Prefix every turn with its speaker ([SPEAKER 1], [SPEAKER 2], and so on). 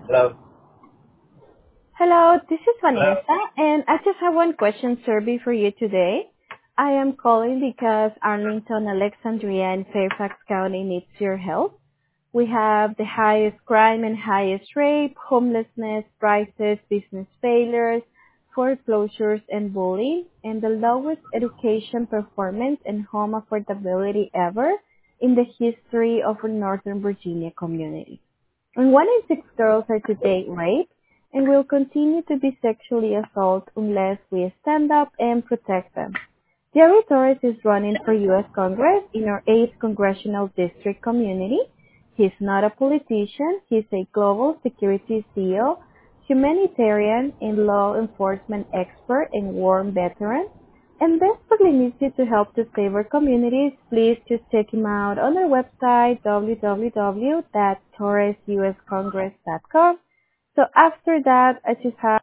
[SPEAKER 1] Hello.
[SPEAKER 2] Hello, this is
[SPEAKER 1] Hello.
[SPEAKER 2] Vanessa, and I just have one question survey for you today. I am calling because Arlington, Alexandria, and Fairfax County needs your help. We have the highest crime and highest rape, homelessness, prices, business failures, foreclosures, and bullying, and the lowest education performance and home affordability ever in the history of our Northern Virginia community. And 1 in 6 girls are today raped and will continue to be sexually assaulted unless we stand up and protect them. Jerry Torres is running for U.S. Congress in our 8th Congressional District community. He's not a politician. He's a global security CEO, humanitarian and law enforcement expert and war veteran, and desperately needs you to help to save our communities. Please just check him out on our website, www.torresuscongress.com. So after that, I just have